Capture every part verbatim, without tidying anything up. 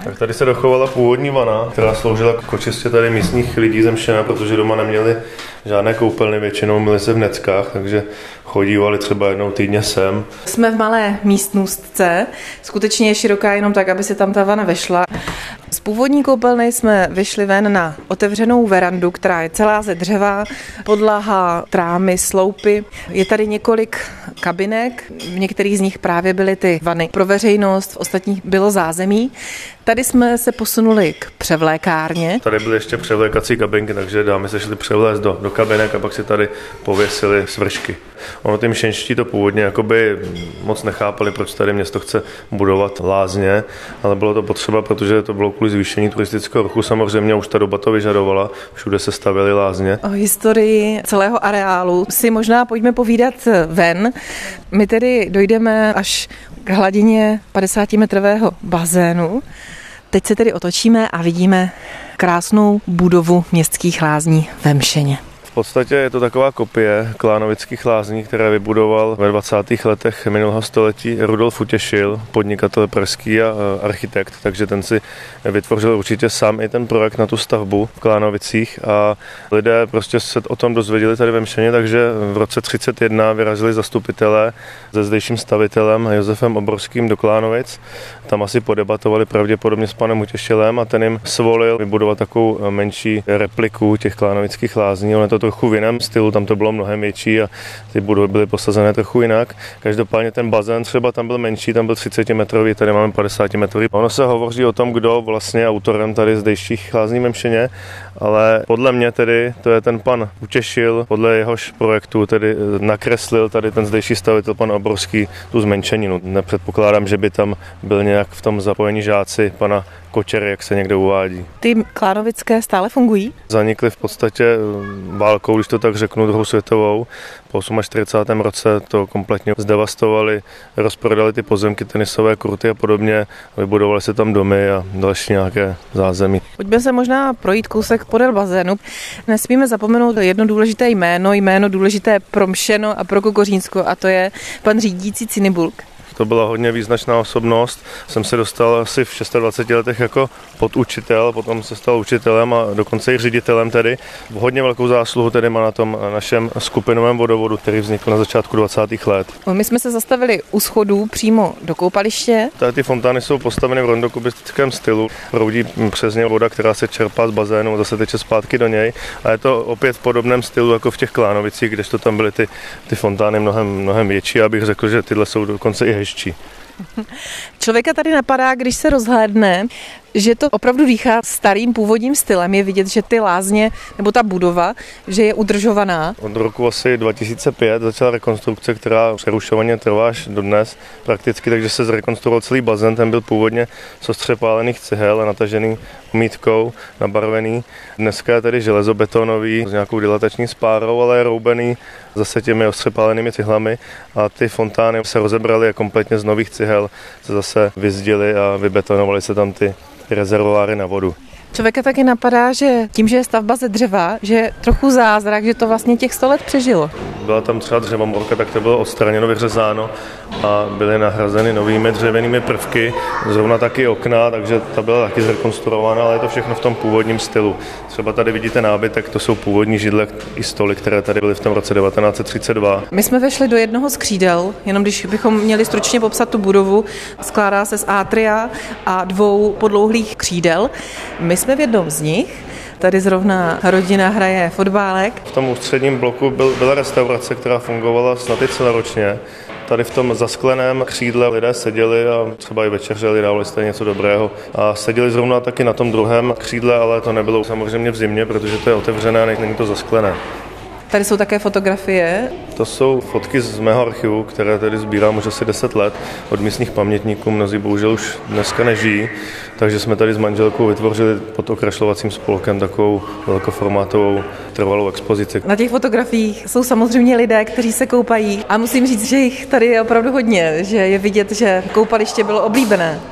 Tak tady se dochovala původní vana, která sloužila k očistě tady místních lidí Zemšťana, protože doma neměli žádné koupelny, většinou měli se v Neckách, takže chodívali třeba jednou týdně sem. Jsme v malé místnostce, skutečně je široká jenom tak, aby se tam ta vana vešla. Z původní koupelny jsme vyšli ven na otevřenou verandu, která je celá ze dřeva, podlaha, trámy, sloupy. Je tady několik kabinek, v některých z nich právě byly ty vany pro veřejnost, v ostatních bylo zázemí. Tady jsme se posunuli k převlékárně. Tady byly ještě převlékací kabinky, takže dámy se šly převlézt do, do kabinek a pak si tady pověsili svršky. Ono ty mšenští to původně jakoby moc nechápali, proč tady město chce budovat lázně, ale bylo to potřeba, protože to bylo kvůli zvýšení turistického ruchu. Samozřejmě už ta doba to vyžadovala, všude se stavěly lázně. O historii celého areálu si možná pojďme povídat ven. My tedy dojdeme až k hladině padesátimetrového bazénu. Teď se tedy otočíme a vidíme krásnou budovu městských lázní ve Mšeně. V podstatě je to taková kopie Klánovických lázní, které vybudoval ve dvacátých letech minulého století Rudolf Utěšil, podnikatel pražský a architekt, takže ten si vytvořil určitě sám i ten projekt na tu stavbu v Klánovicích a lidé prostě se o tom dozvěděli tady ve Mšeně, takže v roce třicet jedna vyrazili zastupitelé se zdejším stavitelem Josefem Oborským do Klánovic. Tam asi podebatovali pravděpodobně s panem Utěšilem a ten jim svolil vybudovat takovou menší repliku těch Klánovických lázní. On je to trochu v jiném stylu, tam to bylo mnohem větší a ty budovy byly posazené trochu jinak. Každopádně ten bazén třeba tam byl menší, tam byl třicetimetrový, tady máme padesátimetrový. Ono se hovoří o tom, kdo vlastně je autorem tady zdejších lázní ve Mšeně, ale podle mě tedy to je ten pan Utěšil, podle jehož projektu tedy nakreslil tady ten zdejší stavitel pan Oborský tu zmenšeninu. Nepředpokládám, že by tam byl nějak v tom zapojení žáci pana Kočery, jak se někde uvádí. Ty klánovické stále fungují? Zanikly v podstatě válkou, když to tak řeknu, druhou světovou. Po čtyřicátém osmém roce to kompletně zdevastovali, rozprodali ty pozemky, tenisové kurty a podobně, vybudovali se tam domy a další nějaké zázemí. Pojďme se možná projít kousek podél bazénu. Nesmíme zapomenout jedno důležité jméno, jméno důležité pro Mšeno a pro Kokořínsko, a to je pan řídící Cinibulk. To byla hodně význačná osobnost. Jsem se dostal asi v dvaceti šesti letech jako podučitel, potom se stal učitelem a dokonce i ředitelem tedy. Hodně velkou zásluhu tedy má na tom našem skupinovém vodovodu, který vznikl na začátku dvacátých let. My jsme se zastavili u schodů přímo do koupaliště. Tady ty fontány jsou postaveny v rondokubistickém stylu. Proudí přes ně voda, která se čerpá z bazénu, zase teče zpátky do něj. A je to opět v podobném stylu jako v těch Klánovicích, kdežto tam byly ty, ty fontány mnohem, mnohem větší. Já bych řekl, že tyhle jsou dokonce i hezčí. Člověka tady napadá, když se rozhlédne, že to opravdu dýchá starým původním stylem. Je vidět, že ty lázně, nebo ta budova, že je udržovaná. Od roku asi dva tisíce pět začala rekonstrukce, která přerušovaně trvá až dodnes prakticky, takže se zrekonstruoval celý bazén. Ten byl původně z ostřepálených cihel a natažený omítkou, nabarvený. Dneska je tedy železobetonový s nějakou dilatační spárou, ale je roubený zase těmi ostřepálenými cihlami a ty fontány se rozebraly a kompletně z nových cihel se zase vyzdily a vybetonovaly se tam ty rezervoáry na vodu. Člověka taky napadá, že tím, že je stavba ze dřeva, že je trochu zázrak, že to vlastně těch sto let přežilo. Byla tam třeba dřevomorka, tak to bylo odstraněno, vyřezáno a byly nahrazeny novými dřevěnými prvky, zrovna taky okna, takže ta byla taky zrekonstruována, ale je to všechno v tom původním stylu. Třeba tady vidíte nábytek, to jsou původní židle i stoly, které tady byly v tom roce devatenáct set třicet dva. My jsme vešli do jednoho z křídel, jenom když bychom měli stručně popsat tu budovu, skládá se z atria a dvou podlouhlých křídel. My jsme v jednom z nich. Tady zrovna rodina hraje fotbálek. V tom ústředním bloku byl, byla restaurace, která fungovala snad i celoročně. Tady v tom zaskleném křídle lidé seděli a třeba i večeřeli, dávali jste něco dobrého. A seděli zrovna taky na tom druhém křídle, ale to nebylo samozřejmě v zimě, protože to je otevřené a není to zasklené. Tady jsou také fotografie. To jsou fotky z mého archivu, které tady sbírám už asi deset let od místních pamětníků. Mnozí bohužel už dneska nežijí, takže jsme tady s manželkou vytvořili pod okrašlovacím spolkem takovou velkoformátovou trvalou expozici. Na těch fotografiích jsou samozřejmě lidé, kteří se koupají a musím říct, že jich tady je opravdu hodně, že je vidět, že koupaliště bylo oblíbené.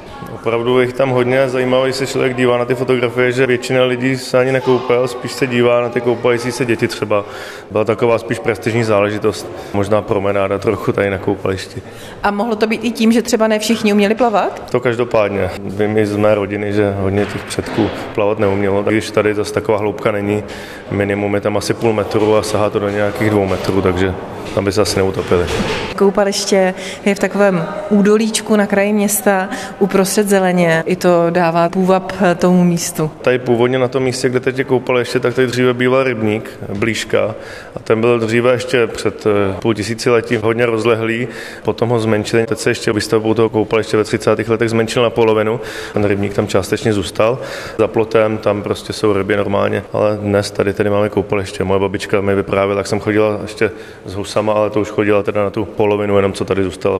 Opravdu jich tam hodně, zajímavé, když se člověk dívá na ty fotografie, že většina lidí se ani nekoupel, spíš se dívá na ty koupající se děti třeba. Byla taková spíš prestižní záležitost, možná promenáda trochu tady na koupališti. A mohlo to být i tím, že třeba ne všichni uměli plavat? To každopádně. Vím i z mé rodiny, že hodně těch předků plavat neumělo, když tady zase taková hloubka není, minimum je tam asi půl metru a sahá to do nějakých dvou metrů, takže tam by se asi neutopili. Koupaliště je v takovém údolíčku na kraji města uprostřed zeleně. I to dává půvab tomu místu. Tady původně na tom místě, kde teď je koupaliště, tak tady dříve býval rybník, blížka. A ten byl dříve ještě před půl tisíciletí hodně rozlehlý, potom ho zmenšili. Teď se ještě výstavbou toho koupaliště ve třicátých letech zmenšil na polovinu. Ten rybník tam částečně zůstal. Za plotem tam prostě jsou ryby normálně, ale dnes tady tady máme koupaliště. Moje babička mi vyprávěla, jak jsem chodila ještě s husama, ale to už chodila teda na tu polovinu, jenom co tady zůstalo.